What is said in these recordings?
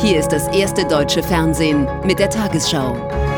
Hier ist das erste deutsche Fernsehen mit der Tagesschau.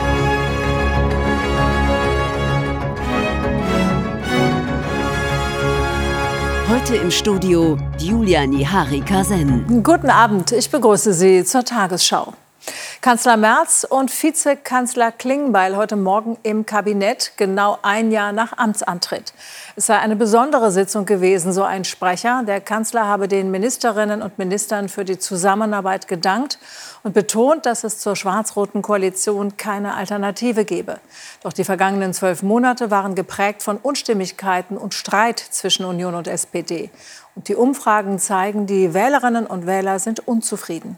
Heute im Studio Julia Nihari-Kasen. Guten Abend, ich begrüße Sie zur Tagesschau. Kanzler Merz und Vizekanzler Klingbeil heute Morgen im Kabinett, genau ein Jahr nach Amtsantritt. Es sei eine besondere Sitzung gewesen, so ein Sprecher. Der Kanzler habe den Ministerinnen und Ministern für die Zusammenarbeit gedankt und betont, dass es zur schwarz-roten Koalition keine Alternative gebe. Doch die vergangenen 12 Monate waren geprägt von Unstimmigkeiten und Streit zwischen Union und SPD. Und die Umfragen zeigen, die Wählerinnen und Wähler sind unzufrieden.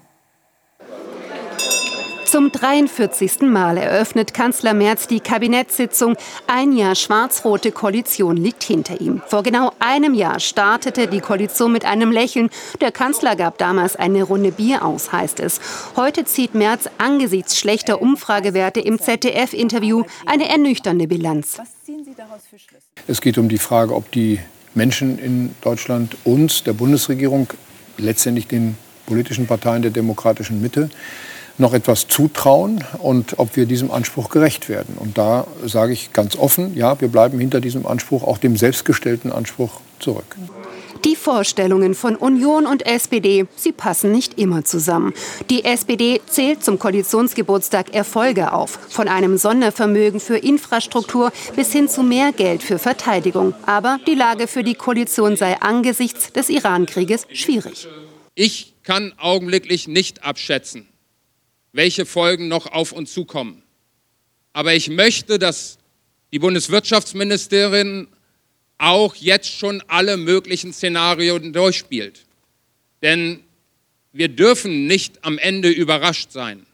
Zum 43. Mal eröffnet Kanzler Merz die Kabinettssitzung. Ein Jahr schwarz-rote Koalition liegt hinter ihm. Vor genau einem Jahr startete die Koalition mit einem Lächeln. Der Kanzler gab damals eine Runde Bier aus, heißt es. Heute zieht Merz angesichts schlechter Umfragewerte im ZDF-Interview eine ernüchternde Bilanz. Was ziehen Sie daraus für Schlüsse? Es geht um die Frage, ob die Menschen in Deutschland uns, der Bundesregierung, letztendlich den politischen Parteien der demokratischen Mitte, noch etwas zutrauen und ob wir diesem Anspruch gerecht werden. Und da sage ich ganz offen, ja, wir bleiben hinter diesem Anspruch, auch dem selbstgestellten Anspruch, zurück. Die Vorstellungen von Union und SPD, sie passen nicht immer zusammen. Die SPD zählt zum Koalitionsgeburtstag Erfolge auf. Von einem Sondervermögen für Infrastruktur bis hin zu mehr Geld für Verteidigung. Aber die Lage für die Koalition sei angesichts des Iran-Krieges schwierig. Ich kann augenblicklich nicht abschätzen, welche Folgen noch auf uns zukommen. Aber ich möchte, dass die Bundeswirtschaftsministerin auch jetzt schon alle möglichen Szenarien durchspielt. Denn wir dürfen nicht am Ende überrascht sein.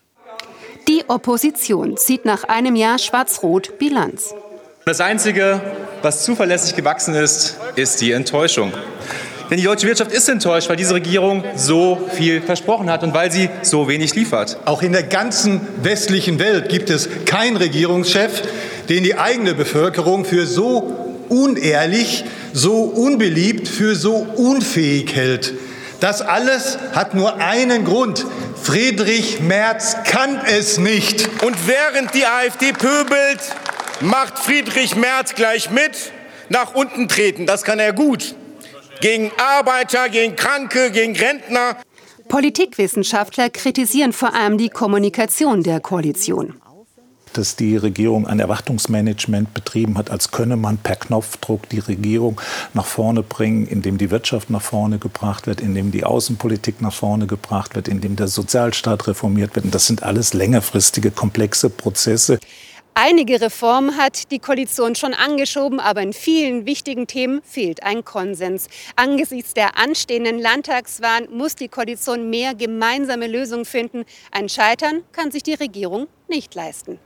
Die Opposition zieht nach einem Jahr schwarz-rot Bilanz. Das Einzige, was zuverlässig gewachsen ist, ist die Enttäuschung. Denn die deutsche Wirtschaft ist enttäuscht, weil diese Regierung so viel versprochen hat und weil sie so wenig liefert. Auch in der ganzen westlichen Welt gibt es keinen Regierungschef, den die eigene Bevölkerung für so unehrlich, so unbeliebt, für so unfähig hält. Das alles hat nur einen Grund. Friedrich Merz kann es nicht. Und während die AfD pöbelt, macht Friedrich Merz gleich mit, nach unten treten. Das kann er gut. Gegen Arbeiter, gegen Kranke, gegen Rentner. Politikwissenschaftler kritisieren vor allem die Kommunikation der Koalition. Dass die Regierung ein Erwartungsmanagement betrieben hat, als könne man per Knopfdruck die Regierung nach vorne bringen, indem die Wirtschaft nach vorne gebracht wird, indem die Außenpolitik nach vorne gebracht wird, indem der Sozialstaat reformiert wird. Und das sind alles längerfristige, komplexe Prozesse. Einige Reformen hat die Koalition schon angeschoben, aber in vielen wichtigen Themen fehlt ein Konsens. Angesichts der anstehenden Landtagswahlen muss die Koalition mehr gemeinsame Lösungen finden. Ein Scheitern kann sich die Regierung nicht leisten.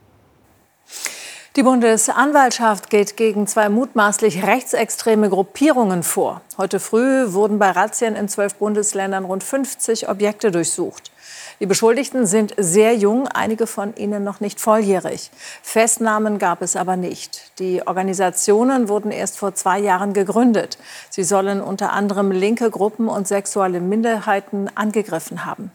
Die Bundesanwaltschaft geht gegen 2 mutmaßlich rechtsextreme Gruppierungen vor. Heute früh wurden bei Razzien in 12 Bundesländern rund 50 Objekte durchsucht. Die Beschuldigten sind sehr jung, einige von ihnen noch nicht volljährig. Festnahmen gab es aber nicht. Die Organisationen wurden erst vor 2 Jahren gegründet. Sie sollen unter anderem linke Gruppen und sexuelle Minderheiten angegriffen haben.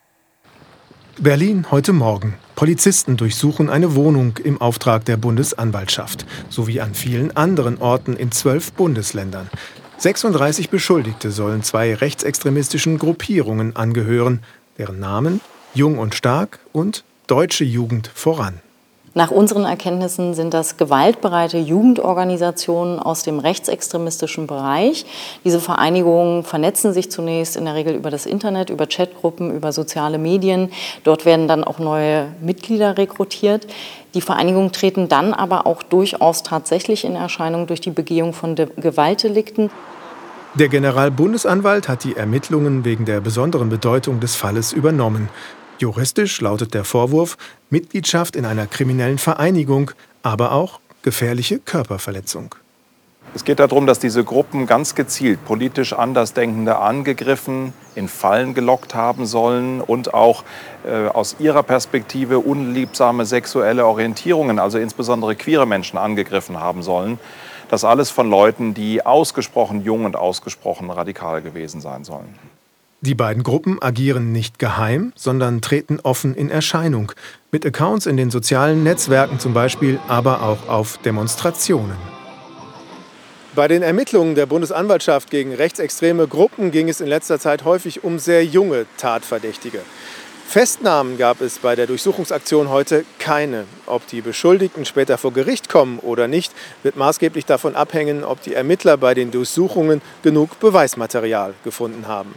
Berlin heute Morgen. Polizisten durchsuchen eine Wohnung im Auftrag der Bundesanwaltschaft, sowie an vielen anderen Orten in 12 Bundesländern. 36 Beschuldigte sollen 2 rechtsextremistischen Gruppierungen angehören, deren Namen Jung und Stark und Deutsche Jugend voran. Nach unseren Erkenntnissen sind das gewaltbereite Jugendorganisationen aus dem rechtsextremistischen Bereich. Diese Vereinigungen vernetzen sich zunächst in der Regel über das Internet, über Chatgruppen, über soziale Medien. Dort werden dann auch neue Mitglieder rekrutiert. Die Vereinigungen treten dann aber auch durchaus tatsächlich in Erscheinung durch die Begehung von Gewaltdelikten. Der Generalbundesanwalt hat die Ermittlungen wegen der besonderen Bedeutung des Falles übernommen. Juristisch lautet der Vorwurf Mitgliedschaft in einer kriminellen Vereinigung, aber auch gefährliche Körperverletzung. Es geht darum, dass diese Gruppen ganz gezielt politisch Andersdenkende angegriffen, in Fallen gelockt haben sollen und auch aus ihrer Perspektive unliebsame sexuelle Orientierungen, also insbesondere queere Menschen, angegriffen haben sollen. Das alles von Leuten, die ausgesprochen jung und ausgesprochen radikal gewesen sein sollen. Die beiden Gruppen agieren nicht geheim, sondern treten offen in Erscheinung. Mit Accounts in den sozialen Netzwerken zum Beispiel, aber auch auf Demonstrationen. Bei den Ermittlungen der Bundesanwaltschaft gegen rechtsextreme Gruppen ging es in letzter Zeit häufig um sehr junge Tatverdächtige. Festnahmen gab es bei der Durchsuchungsaktion heute keine. Ob die Beschuldigten später vor Gericht kommen oder nicht, wird maßgeblich davon abhängen, ob die Ermittler bei den Durchsuchungen genug Beweismaterial gefunden haben.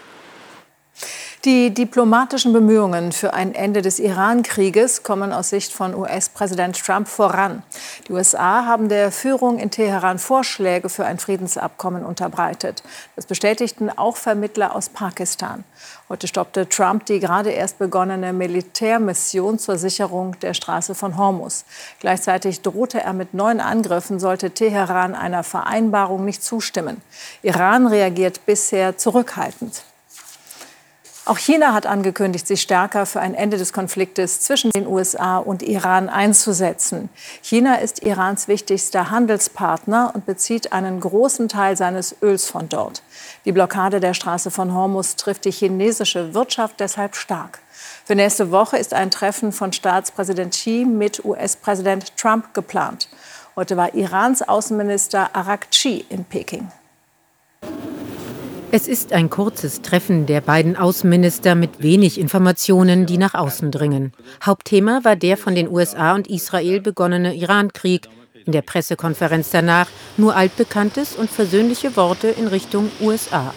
Die diplomatischen Bemühungen für ein Ende des Iran-Krieges kommen aus Sicht von US-Präsident Trump voran. Die USA haben der Führung in Teheran Vorschläge für ein Friedensabkommen unterbreitet. Das bestätigten auch Vermittler aus Pakistan. Heute stoppte Trump die gerade erst begonnene Militärmission zur Sicherung der Straße von Hormuz. Gleichzeitig drohte er mit neuen Angriffen, sollte Teheran einer Vereinbarung nicht zustimmen. Iran reagiert bisher zurückhaltend. Auch China hat angekündigt, sich stärker für ein Ende des Konfliktes zwischen den USA und Iran einzusetzen. China ist Irans wichtigster Handelspartner und bezieht einen großen Teil seines Öls von dort. Die Blockade der Straße von Hormuz trifft die chinesische Wirtschaft deshalb stark. Für nächste Woche ist ein Treffen von Staatspräsident Xi mit US-Präsident Trump geplant. Heute war Irans Außenminister Araghchi in Peking. Es ist ein kurzes Treffen der beiden Außenminister mit wenig Informationen, die nach außen dringen. Hauptthema war der von den USA und Israel begonnene Iran-Krieg. In der Pressekonferenz danach nur altbekanntes und versöhnliche Worte in Richtung USA.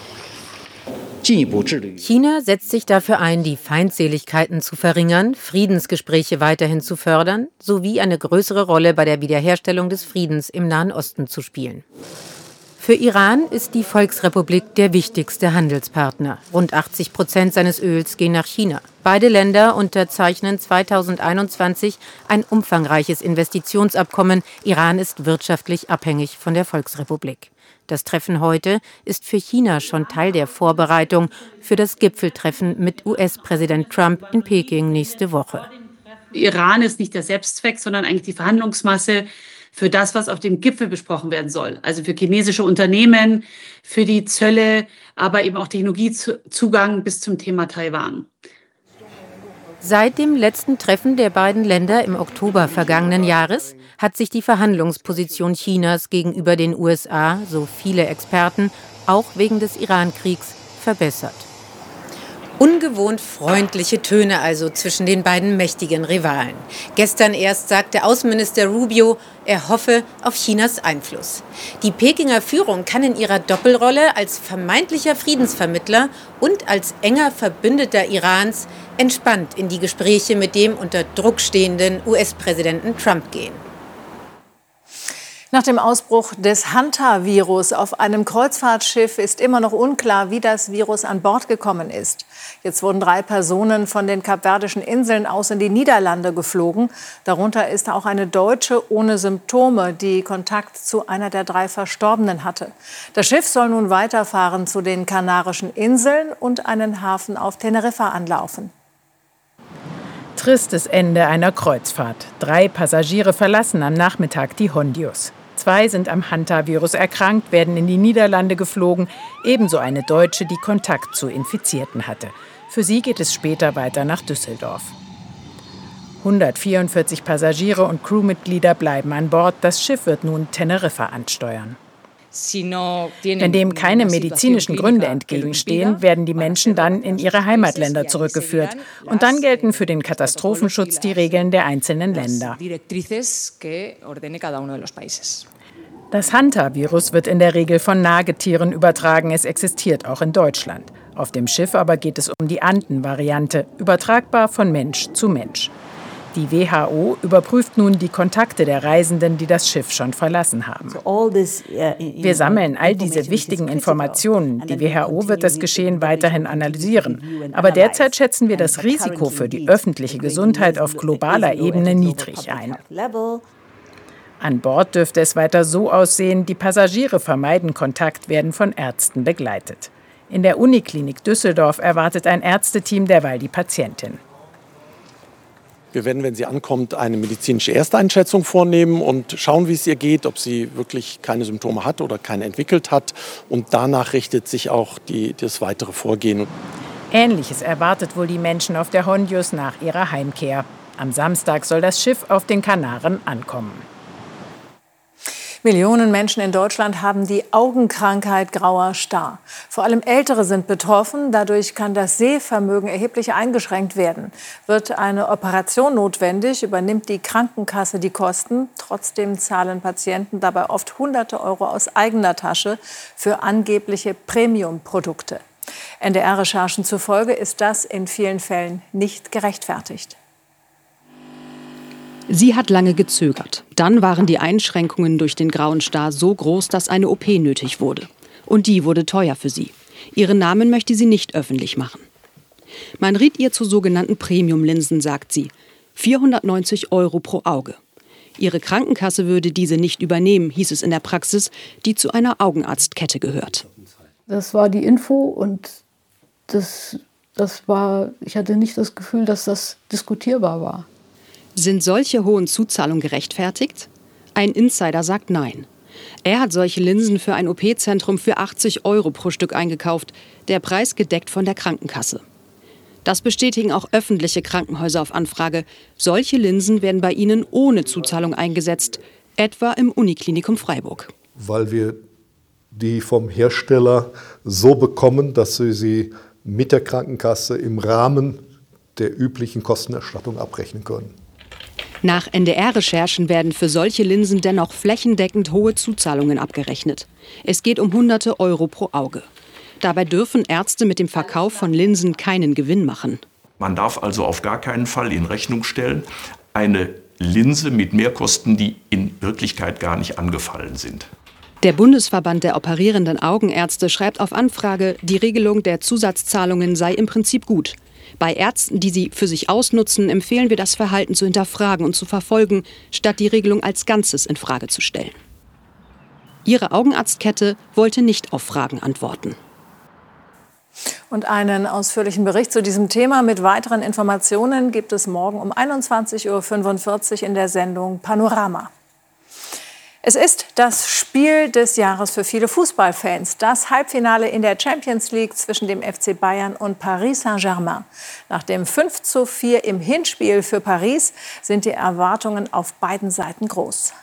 China setzt sich dafür ein, die Feindseligkeiten zu verringern, Friedensgespräche weiterhin zu fördern, sowie eine größere Rolle bei der Wiederherstellung des Friedens im Nahen Osten zu spielen. Für Iran ist die Volksrepublik der wichtigste Handelspartner. Rund 80% seines Öls gehen nach China. Beide Länder unterzeichnen 2021 ein umfangreiches Investitionsabkommen. Iran ist wirtschaftlich abhängig von der Volksrepublik. Das Treffen heute ist für China schon Teil der Vorbereitung für das Gipfeltreffen mit US-Präsident Trump in Peking nächste Woche. Iran ist nicht der Selbstzweck, sondern eigentlich die Verhandlungsmasse für das, was auf dem Gipfel besprochen werden soll. Also für chinesische Unternehmen, für die Zölle, aber eben auch Technologiezugang bis zum Thema Taiwan. Seit dem letzten Treffen der beiden Länder im Oktober vergangenen Jahres hat sich die Verhandlungsposition Chinas gegenüber den USA, so viele Experten, auch wegen des Iran-Kriegs, verbessert. Ungewohnt freundliche Töne also zwischen den beiden mächtigen Rivalen. Gestern erst sagte Außenminister Rubio, er hoffe auf Chinas Einfluss. Die Pekinger Führung kann in ihrer Doppelrolle als vermeintlicher Friedensvermittler und als enger Verbündeter Irans entspannt in die Gespräche mit dem unter Druck stehenden US-Präsidenten Trump gehen. Nach dem Ausbruch des Hanta-Virus auf einem Kreuzfahrtschiff ist immer noch unklar, wie das Virus an Bord gekommen ist. Jetzt wurden 3 Personen von den Kapverdischen Inseln aus in die Niederlande geflogen. Darunter ist auch eine Deutsche ohne Symptome, die Kontakt zu einer der 3 Verstorbenen hatte. Das Schiff soll nun weiterfahren zu den Kanarischen Inseln und einen Hafen auf Teneriffa anlaufen. Tristes Ende einer Kreuzfahrt. 3 Passagiere verlassen am Nachmittag die Hondius. 2 sind am Hanta-Virus erkrankt, werden in die Niederlande geflogen. Ebenso eine Deutsche, die Kontakt zu Infizierten hatte. Für sie geht es später weiter nach Düsseldorf. 144 Passagiere und Crewmitglieder bleiben an Bord. Das Schiff wird nun Teneriffa ansteuern. Wenn dem keine medizinischen Gründe entgegenstehen, werden die Menschen dann in ihre Heimatländer zurückgeführt. Und dann gelten für den Katastrophenschutz die Regeln der einzelnen Länder. Das Hanta-Virus wird in der Regel von Nagetieren übertragen. Es existiert auch in Deutschland. Auf dem Schiff aber geht es um die Anden-Variante, übertragbar von Mensch zu Mensch. Die WHO überprüft nun die Kontakte der Reisenden, die das Schiff schon verlassen haben. Wir sammeln all diese wichtigen Informationen. Die WHO wird das Geschehen weiterhin analysieren. Aber derzeit schätzen wir das Risiko für die öffentliche Gesundheit auf globaler Ebene niedrig ein. An Bord dürfte es weiter so aussehen, die Passagiere vermeiden Kontakt, werden von Ärzten begleitet. In der Uniklinik Düsseldorf erwartet ein Ärzteteam derweil die Patientin. Wir werden, wenn sie ankommt, eine medizinische Ersteinschätzung vornehmen und schauen, wie es ihr geht, ob sie wirklich keine Symptome hat oder keine entwickelt hat. Und danach richtet sich auch das weitere Vorgehen. Ähnliches erwartet wohl die Menschen auf der Hondius nach ihrer Heimkehr. Am Samstag soll das Schiff auf den Kanaren ankommen. Millionen Menschen in Deutschland haben die Augenkrankheit grauer Star. Vor allem Ältere sind betroffen. Dadurch kann das Sehvermögen erheblich eingeschränkt werden. Wird eine Operation notwendig, übernimmt die Krankenkasse die Kosten. Trotzdem zahlen Patienten dabei oft Hunderte Euro aus eigener Tasche für angebliche Premium-Produkte. NDR-Recherchen zufolge ist das in vielen Fällen nicht gerechtfertigt. Sie hat lange gezögert. Dann waren die Einschränkungen durch den grauen Star so groß, dass eine OP nötig wurde. Und die wurde teuer für sie. Ihren Namen möchte sie nicht öffentlich machen. Man riet ihr zu sogenannten Premium-Linsen, sagt sie. 490 Euro pro Auge. Ihre Krankenkasse würde diese nicht übernehmen, hieß es in der Praxis, die zu einer Augenarztkette gehört. Das war die Info und ich hatte nicht das Gefühl, dass das diskutierbar war. Sind solche hohen Zuzahlungen gerechtfertigt? Ein Insider sagt nein. Er hat solche Linsen für ein OP-Zentrum für 80 Euro pro Stück eingekauft, der Preis gedeckt von der Krankenkasse. Das bestätigen auch öffentliche Krankenhäuser auf Anfrage. Solche Linsen werden bei ihnen ohne Zuzahlung eingesetzt, etwa im Uniklinikum Freiburg. Weil wir die vom Hersteller so bekommen, dass wir sie mit der Krankenkasse im Rahmen der üblichen Kostenerstattung abrechnen können. Nach NDR-Recherchen werden für solche Linsen dennoch flächendeckend hohe Zuzahlungen abgerechnet. Es geht um Hunderte Euro pro Auge. Dabei dürfen Ärzte mit dem Verkauf von Linsen keinen Gewinn machen. Man darf also auf gar keinen Fall in Rechnung stellen, eine Linse mit Mehrkosten, die in Wirklichkeit gar nicht angefallen sind. Der Bundesverband der operierenden Augenärzte schreibt auf Anfrage, die Regelung der Zusatzzahlungen sei im Prinzip gut. Bei Ärzten, die sie für sich ausnutzen, empfehlen wir, das Verhalten zu hinterfragen und zu verfolgen, statt die Regelung als Ganzes in Frage zu stellen. Ihre Augenarztkette wollte nicht auf Fragen antworten. Und einen ausführlichen Bericht zu diesem Thema mit weiteren Informationen gibt es morgen um 21:45 Uhr in der Sendung Panorama. Es ist das Spiel des Jahres für viele Fußballfans. Das Halbfinale in der Champions League zwischen dem FC Bayern und Paris Saint-Germain. Nach dem 5:4 im Hinspiel für Paris sind die Erwartungen auf beiden Seiten groß.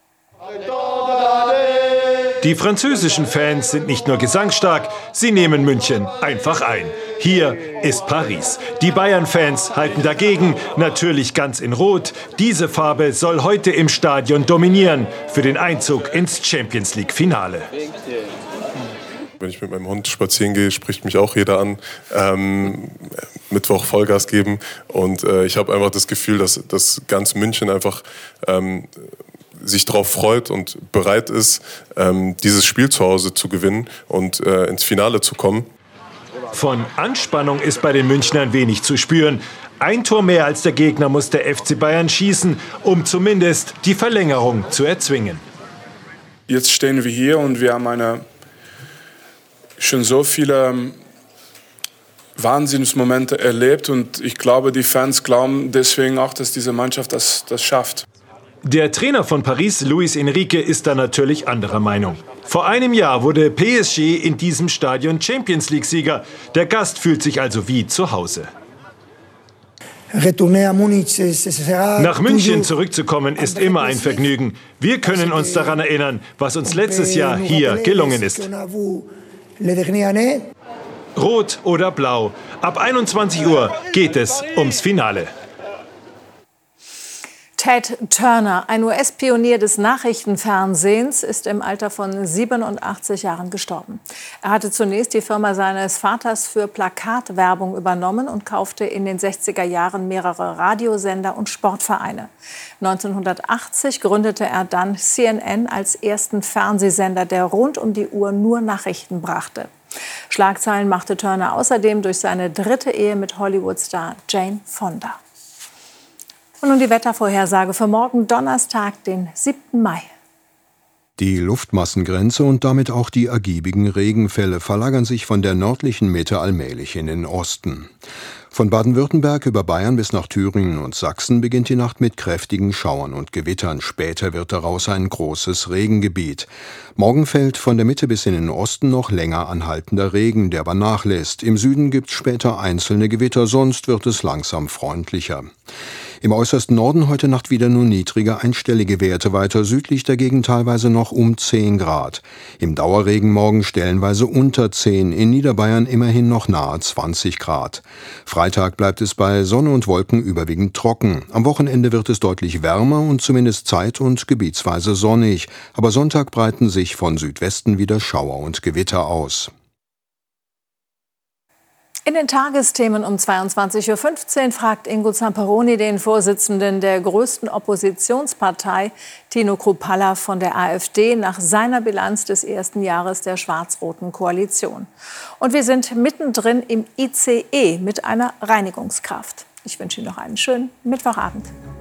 Die französischen Fans sind nicht nur gesangsstark, sie nehmen München einfach ein. Hier ist Paris. Die Bayern-Fans halten dagegen, natürlich ganz in Rot. Diese Farbe soll heute im Stadion dominieren für den Einzug ins Champions-League-Finale. Wenn ich mit meinem Hund spazieren gehe, spricht mich auch jeder an. Mittwoch Vollgas geben. Und ich habe einfach das Gefühl, dass ganz München einfach sich darauf freut und bereit ist, dieses Spiel zu Hause zu gewinnen und ins Finale zu kommen. Von Anspannung ist bei den Münchnern wenig zu spüren. Ein Tor mehr als der Gegner muss der FC Bayern schießen, um zumindest die Verlängerung zu erzwingen. Jetzt stehen wir hier und wir haben schon so viele Wahnsinnsmomente erlebt. Und ich glaube, die Fans glauben deswegen auch, dass diese Mannschaft das schafft. Der Trainer von Paris, Luis Enrique, ist da natürlich anderer Meinung. Vor einem Jahr wurde PSG in diesem Stadion Champions-League-Sieger. Der Gast fühlt sich also wie zu Hause. Nach München zurückzukommen ist immer ein Vergnügen. Wir können uns daran erinnern, was uns letztes Jahr hier gelungen ist. Rot oder blau. Ab 21 Uhr geht es ums Finale. Ted Turner, ein US-Pionier des Nachrichtenfernsehens, ist im Alter von 87 Jahren gestorben. Er hatte zunächst die Firma seines Vaters für Plakatwerbung übernommen und kaufte in den 60er Jahren mehrere Radiosender und Sportvereine. 1980 gründete er dann CNN als ersten Fernsehsender, der rund um die Uhr nur Nachrichten brachte. Schlagzeilen machte Turner außerdem durch seine dritte Ehe mit Hollywood-Star Jane Fonda. Und nun die Wettervorhersage für morgen Donnerstag, den 7. Mai. Die Luftmassengrenze und damit auch die ergiebigen Regenfälle verlagern sich von der nördlichen Mitte allmählich in den Osten. Von Baden-Württemberg über Bayern bis nach Thüringen und Sachsen beginnt die Nacht mit kräftigen Schauern und Gewittern. Später wird daraus ein großes Regengebiet. Morgen fällt von der Mitte bis in den Osten noch länger anhaltender Regen, der aber nachlässt. Im Süden gibt es später einzelne Gewitter, sonst wird es langsam freundlicher. Im äußersten Norden heute Nacht wieder nur niedrige einstellige Werte, weiter südlich dagegen teilweise noch um 10 Grad. Im Dauerregen morgen stellenweise unter 10, in Niederbayern immerhin noch nahe 20 Grad. Freitag bleibt es bei Sonne und Wolken überwiegend trocken. Am Wochenende wird es deutlich wärmer und zumindest zeit- und gebietsweise sonnig. Aber Sonntag breiten sich von Südwesten wieder Schauer und Gewitter aus. In den Tagesthemen um 22:15 Uhr fragt Ingo Zamperoni den Vorsitzenden der größten Oppositionspartei, Tino Kruppalla von der AfD, nach seiner Bilanz des ersten Jahres der schwarz-roten Koalition. Und wir sind mittendrin im ICE mit einer Reinigungskraft. Ich wünsche Ihnen noch einen schönen Mittwochabend.